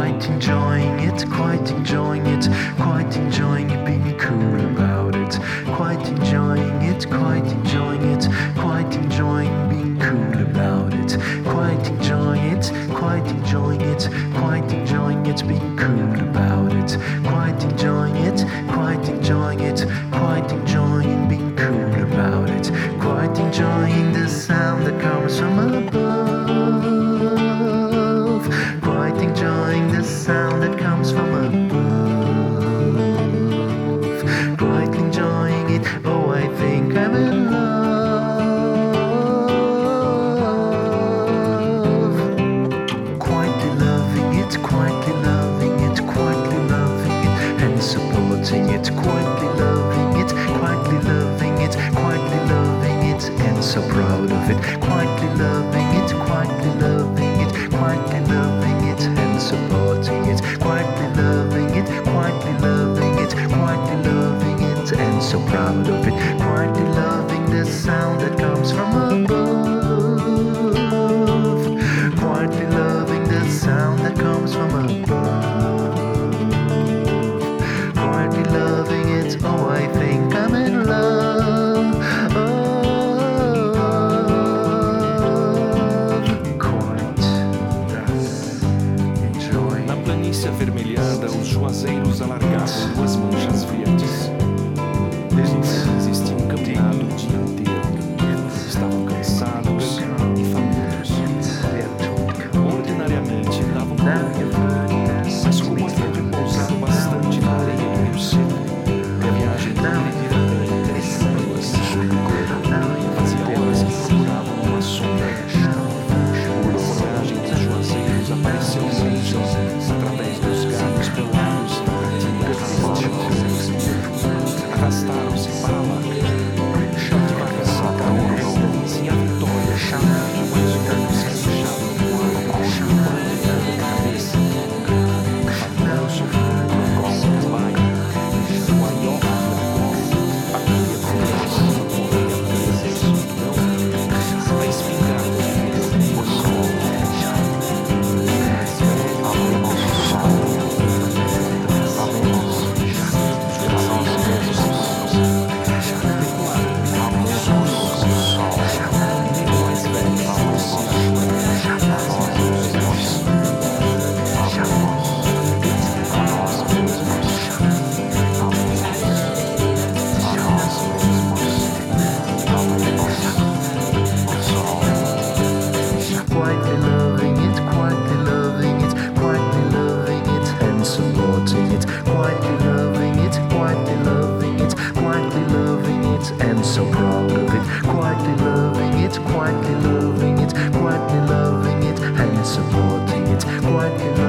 quite enjoying it, quite enjoying it, quite enjoying it, being cool about it, quite enjoying it, quite enjoying it, quite enjoying being cool about it, quite enjoying it, quite enjoying it, quite enjoying it, being cool about it, quite enjoying it, quite enjoying it, quite enjoying being cool about it, quite enjoying the sound that comes from above, quite enjoying the sound that comes from above, quite enjoying it. Oh, I think I'm in love, quietly loving it, quietly loving it, quietly loving it, and supporting it, quietly loving it, quietly loving it, quietly loving it, and so proud of it, quietly loving it, quietly loving it, quietly loving it, and supporting it, quietly loving it, quietly loving it, quietly loving it, and so proud of it, quietly loving the sound that comes from above, quietly loving the sound that comes from above, quietly loving it. Oh, I think I'm in love. Quite enjoying. Na planície avermelhada, os juazeiros alargavam duas manchas verdes. Os indígenas tinham caminhado o dia inteiro. Estavam cansados e famintos. Ordinariamente andavam por mas como havia de pousar bastante na areia do rio seco, a viagem deveria bem interessante. Fazia horas que procuravam uma sombra. O folhagem dos juazeiros apareceu longe, através dos galhos pelados e arrastaram-se para lá. Devagar, sem a vitória, e mais um dos que puxavam no ar, banho na cabeça. Fabiano sofreu com o bairro, o aiota, a cria conversa, o desejo não, a espingarda, o sol, quietly loving it, quietly loving it, quietly loving it, and supporting it, quietly loving it, quietly loving it, quietly loving it, and so proud of it, quietly loving it, quietly loving it, quietly loving it, and supporting it, quietly